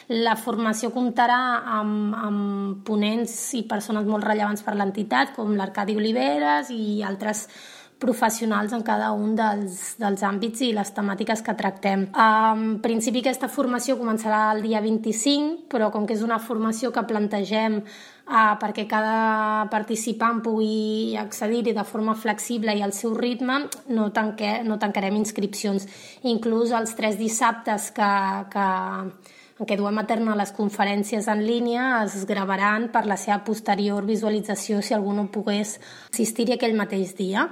La formació comptarà amb ponents i persones molt rellevants per l'entitat, com l'Arcadi Oliveres i altres professionals en cada un dels àmbits i les temàtiques que tractem. En principi aquesta formació començarà el dia 25, però com que és una formació que plantegem perquè cada participant pugui accedir-hi de forma flexible i al seu ritme, no tancarem inscripcions. Inclús els 3 dissabtes en què duem a terme les conferències en línia es gravaran per la seva posterior visualització si algú no pogués assistir-hi aquell mateix dia.